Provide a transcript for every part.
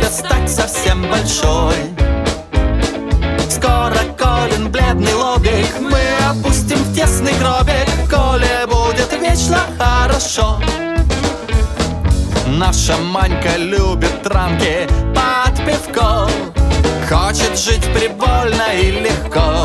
хочет стать совсем большой. Скоро Колин бледный лобик мы опустим в тесный гробик. Коле будет вечно хорошо. Наша Манька любит транки под пивко, хочет жить прибольно и легко,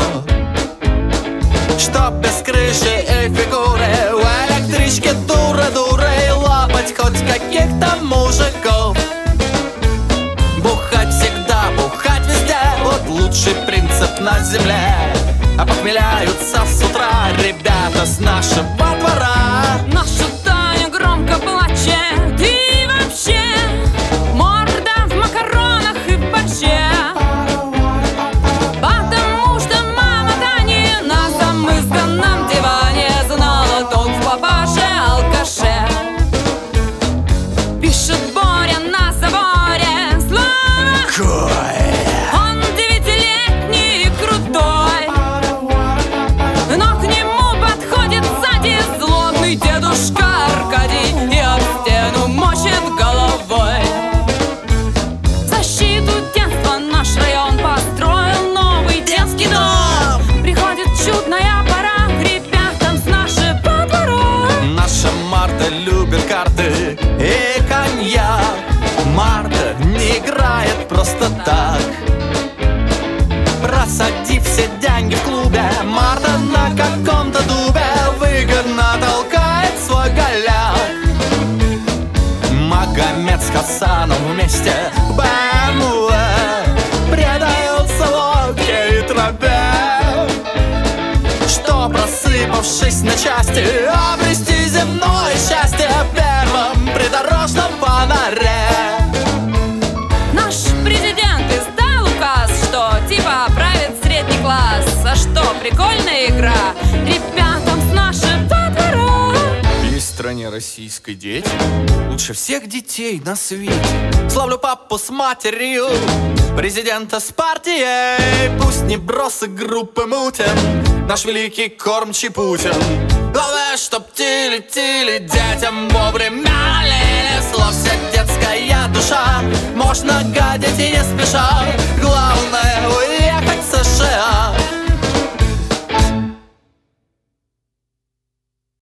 чтоб без крыши и фигуры в электричке дура-дурой лапать хоть каких-то мужиков. Бухать всегда, бухать везде, вот лучший принцип на земле. А похмеляются с утра ребята с нашего двора. Наша Таня громко плачет и вообще морда в макаронах и в борще. Потому что мама Тани на замызганном диване знала толк в папаше-алкаше. Пишет Боря на заборе слова. Он 9-летний и крутой, но к нему подходит сзади злобный дедушка Аркадий и об стену мочит головой. В защиту детства наш район построил новый детский дом. Приходит чудная пора к ребятам с нашего двора. Наша Марта любит карты и коньяк. Марта не играет просто так. Просадив все деньги в клубе, Марта на каком-то дубе выгодно толкает свой голяк. Магомед с Хасаном вместе в БМВ предаются водке и траве, что, просыпавшись на части, обрести земное счастье в первом придорожном фонаре. Наш президент издал указ, что типа правит средний класс. А что, прикольная игра ребятам с нашего двора. Есть в стране российской дети лучше всех детей на свете. Славлю папу с матерью, президента с партией. Пусть не бросы группы мутин, наш великий кормчий Путин. Главное, чтоб тили-тили детям вовремя лили слов вся детская душа. Можно гадить и не спеша, главное уехать в США.